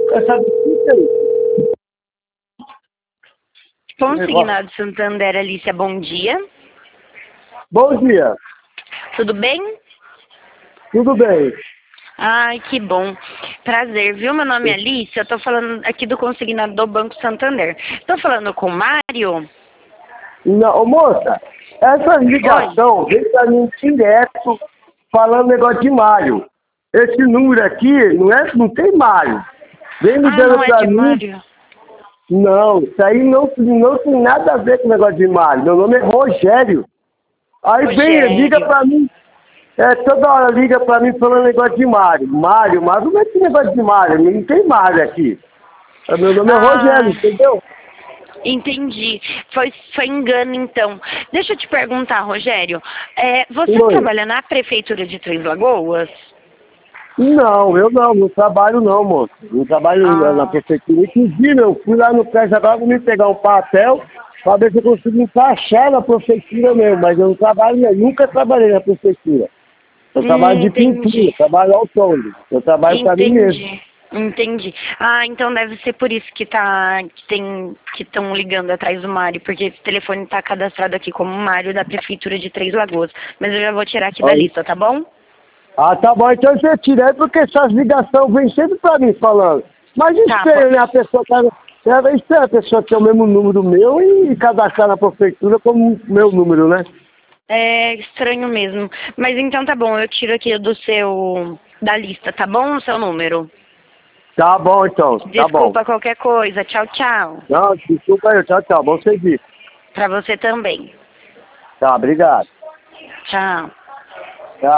Essa notícia aí. Consignado Santander, Alicia, bom dia. Bom dia. Tudo bem? Tudo bem? Ai, que bom. Prazer, viu? Meu nome é Alicia, eu tô falando aqui do consignado do Banco Santander. Tô falando com o Mário? Não, ô, moça, essa ligação veio pra mim direto falando negócio de Mário. Esse número aqui não tem Mário. Vem ligando Não é pra de mim. Mário? Não, isso aí não tem nada a ver com o negócio de Mário. Meu nome é Rogério. Aí vem, liga Rogério. pra mim. Toda hora liga pra mim falando negócio de Mário. Mário, mas não é esse negócio de Mário, não tem Mário aqui. Meu nome é Rogério, entendeu? Entendi. Foi engano, então. Deixa eu te perguntar, Rogério. Você Oi. trabalha na Prefeitura de Três Lagoas? Não, eu não trabalho não, moço. Não trabalho na Ah, prefeitura. Inclusive, eu fui lá no prédio agora me pegar um papel para ver se eu consigo encaixar na prefeitura mesmo, mas eu não trabalho, eu nunca trabalhei na prefeitura. Eu trabalho de pintura, entendi. trabalho autônomo. Eu trabalho para mim mesmo. Entendi. Então deve ser por isso que estão ligando atrás do Mário, porque esse telefone está cadastrado aqui como Mário da Prefeitura de Três Lagoas. Mas eu já vou tirar aqui da Aí. lista, tá bom? Ah, tá bom, então você tira aí, porque essas ligações vêm sempre para mim falando. Mas Tá, estranho, né? A pessoa é estranho a pessoa ter o mesmo número meu e cadastrar na prefeitura como meu número, né? é estranho mesmo. Mas então tá bom, eu tiro aqui da lista, tá bom? O seu número. Tá bom, então, tá bom. Desculpa qualquer coisa. Tchau, tchau. Não, desculpa aí, tchau, tchau. Bom serviço. Pra você também. Tá, obrigado. Tchau.